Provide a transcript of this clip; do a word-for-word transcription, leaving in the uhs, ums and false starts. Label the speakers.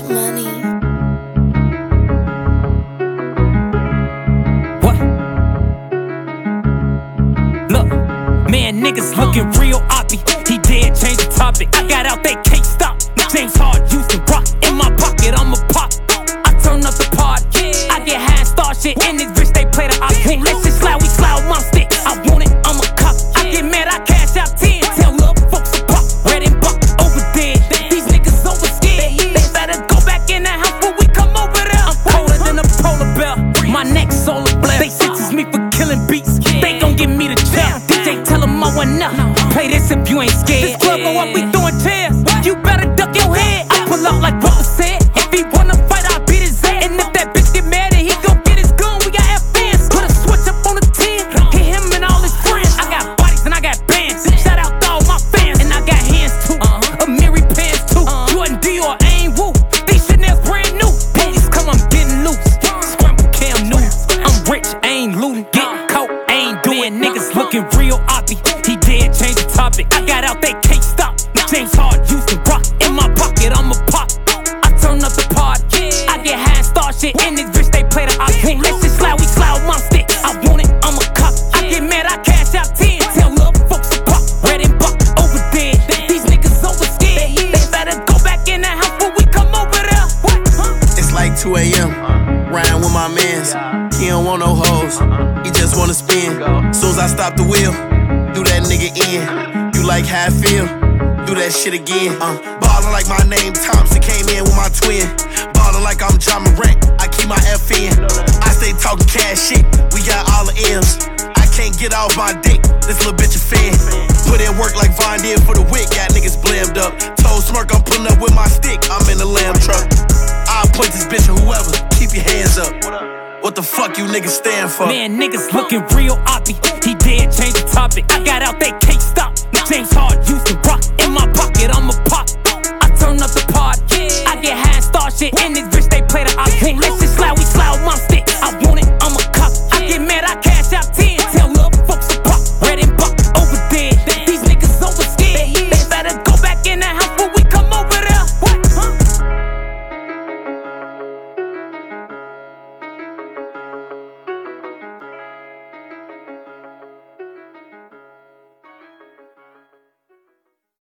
Speaker 1: Money.
Speaker 2: What? Look, man, niggas looking real oppy. He dead, change the topic. I got out, they can't stop. James Hard, Houston, rock in my pocket, I'm a pop. I turn up the pod, I get high and start shit. In this bitch, they play the op. Won't let shit slide, we slide with my stick. I want it, I'm a cop. I get mad, I cash out ten. Tell little folks to pop. Red and buck, over dead. These niggas over scared. They better go back in the house before we come over there. I'm colder than a polar bear. My neck solar blare. They sentence me for killing beats. They gon' give me the chair. D J tell them I want up. Play this if you ain't scared. This club go up, we throwing chairs. You better duck your head. I pull up like Russell said. If he wanna fight, I'll beat his ass. And if that bitch get mad and he gon' get his gun, we got F fans. Put a switch up on the ten. Hit him and all his friends. I got bodies and I got bands. Shout out to all my fans. And I got hands too. Uh-huh. Amiri pants too. Uh-huh. Jordan Dior ain't woo. These Chanel's brand new. Police come, I'm getting loose. Scramble Cam News. I'm rich, I ain't looting. Getting caught, I ain't doing. Niggas looking real oppy. He dead, change the topic. I got out, they can't stop. James Hard, Houston, rock in my pocket, I'm a pop. I turn up the pod, I get high and start shit. In this bitch, they play the op. Won't let shit slide, we slide with my stick. I want it, I'm a cop. I get mad, I cash out ten. Tell little folks to pop. Red and buck, over dead. These niggas over scared. They better go back in the house before we come over there. What?
Speaker 3: It's like two A M riding with my mans. He don't want no hoes, he just wanna spin. Soon as I stop the wheel, do that nigga in. You like how I feel? Do that shit again. Uh, ballin' like my name Thompson, came in with my twin. Ballin' like I'm John Morant, I keep my F in. I stay talking cash shit, we got all the M's. I can't get off my dick, this little bitch a fan. Put in work like Von did for the wick, got niggas blammed up. Told Smirk I'm pulling up with my stick, I'm in the lamb truck. I'll point this bitch at whoever, keep your hands up. What the fuck you niggas stand for?
Speaker 2: Man, niggas looking real oppy. He dead, change the topic. I got out, they can't stop. James Hard, you